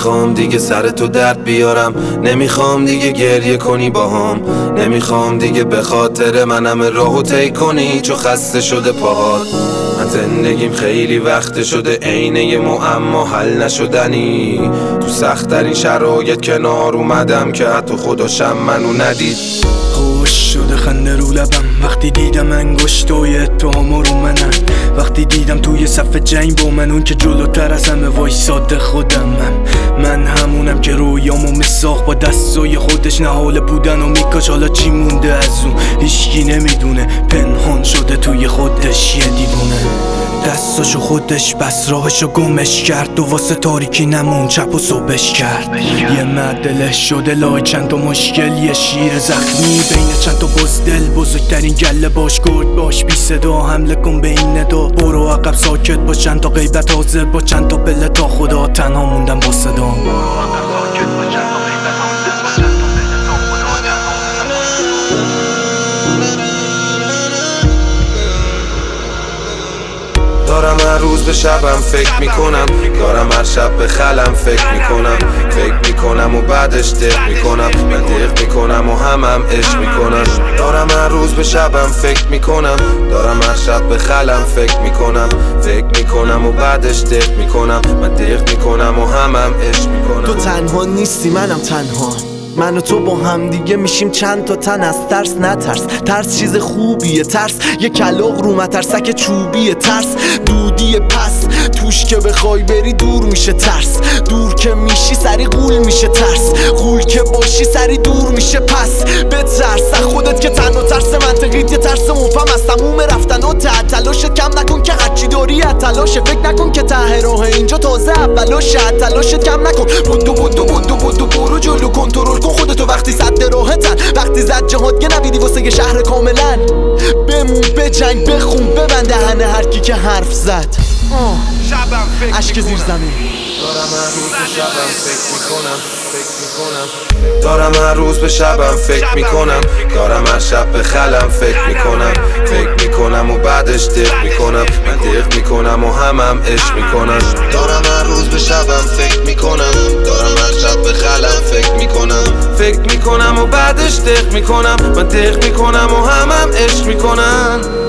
نمیخوام دیگه سر تو درد بیارم، نمیخوام دیگه گریه کنی باهام، نمیخوام دیگه به خاطر منم راهو طی کنی چو خسته شده پاهات. من زندگیم خیلی وقت شده عینه یه معما حل نشدنی، تو سخت‌ترین شرایط کنار اومدم که حتی خداشم منو ندید. خوش شده خنده رو لبم وقتی دیدم انگشتای اتهام رو منن، وقتی دیدم توی صف جنگ با من اون که جلوتر از همه وایساده خودمم. من همونم که رویامو مساخت با دستای خودش نهاله بودن و میکاش حالا چی مونده از اون هیچکی نمیدونه، پنهان شده توی خودش یه دیوونه. دستاشو خودش بس راهشو گمش کرد و واسه تاریکی نمون چپ و صبحش کرد. یه مدلش شده لای چند تا مشکل، یه شیر زخمی بین چند تا بزدل، بزرگترین گله باش گرد باش بی صدا، حمله کن به این ندا، برو عقب ساکت با چند تا غیبت حاضر با چند تا پله تا خدا، تنها موندم با صدا. دارم هر روز به شبم فکر میکنم، دارم هر شب به خلم فکر میکنم، فکر میکنم و بعدش دق میکنم، من دق میکنم و همم عشق میکنم. دارم هر روز به شبم فکر میکنم، دارم هر شب به خلم فکر میکنم، فکر میکنم و بعدش دق میکنم، من دق میکنم و همم عشق میکنم. تو تنها نیستی منم تنها، من و تو با هم دیگه میشیم چند تا تن. از ترس نترس، ترس چیز خوبیه، ترس یه کلاغ رو مترسک چوبیه، ترس دودی پس توش که بخوای بری دور میشه، ترس دور که میشی سری غول میشه، ترس غول که باشی سری دور میشه. پس بترس خودت که تنها ترس منطقیت یه ترس مفهم از تموم رفتن و تلاشت کم نکن که هرچی داری تلاشه، فکر نکن که ته راه اینجا تازه اولاشه، تلاشت کم نکن، بدو برو جلو کنترل کن خودتو وقتی صد راهتن، وقتی زد جهاد که نبیدی واسه یه شهر کاملا. بمون بجنگ بخون ببنده هنه هرکی که حرف زد. عشق زیر زمین. دارم هر روز به شبم فکر میکنم، دارم هر روز به شبم فکر میکنم، دارم هر شب به خلم فکر میکنم، فکر میکنم و بعدش دق میکنم، من دق میکنم و همم عشق میکنم. دارم هر روز به شبم فکر میکنم، دارم هر شب به خلم فکر میکنم، فکر میکنم و بعدش دق میکنم، من دق میکنم و همم عشق میکنم.